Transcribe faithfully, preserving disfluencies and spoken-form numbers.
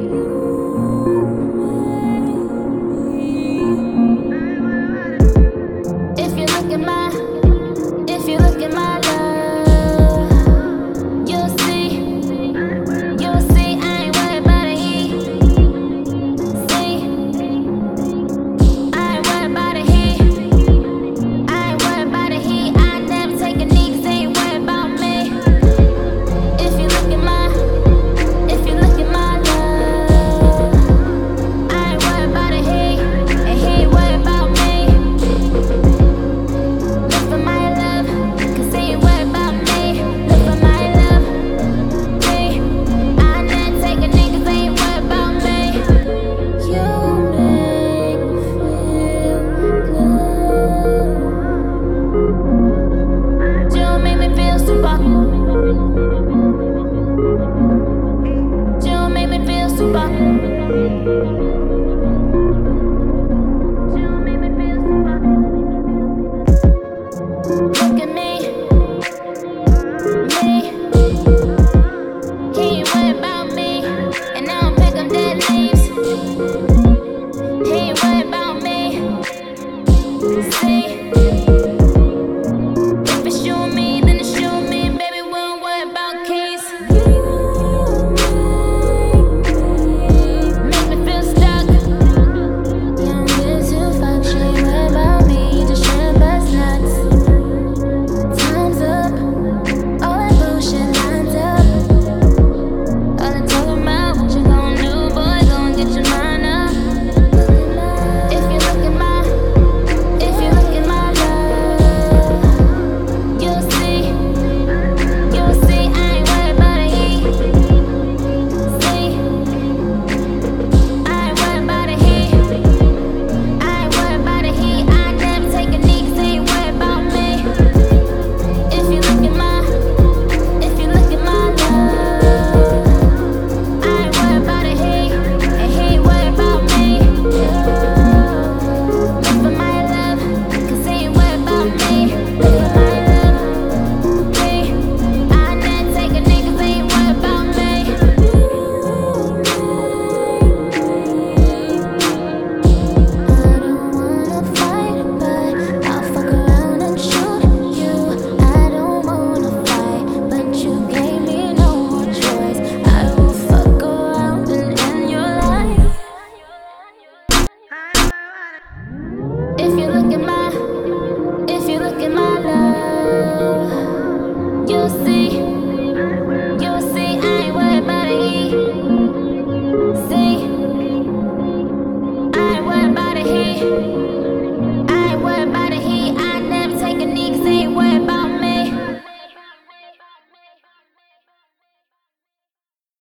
If you look at my, if you look at my love, you'll see, you'll see I ain't worried about a he. See, I ain't worried about a he. I ain't worried about a he. I never take a knee 'cause they ain't worried about me. If you look at my, if you look at my love, I ain't worried about a he, and he ain't worried about me. Look for my love, 'cause they ain't worried about me. Look for my love, me. I never take a knee 'cause they ain't worried about me. You make me feel good. You make me feel super. You make me feel super.